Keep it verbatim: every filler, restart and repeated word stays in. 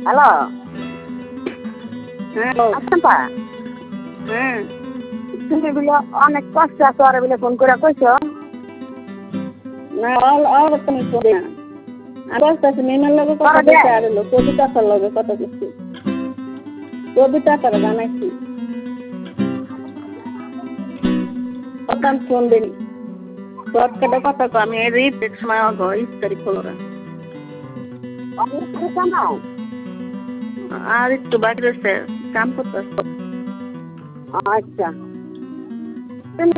Hello হ্যাঁ আছেন পা হ্যাঁ তুমি বলে অনেক কষ্ট আছে আর বলে ফোন করে কইছ না অল আর তুমি করে না আর বলতেছি মেমের লগে কত করা কিছু যায়? আর হলো কবিতা তার লগে কত কিছু কবিতা তার জানাইছি কত ফোন দিন শর্টকাটে কথা কো আমি এই রিট এক সময় আগে ইফতারি খোলরা অনেক কথা নাও আর একটু বাকি রয়েছে কাম করতেছে আচ্ছা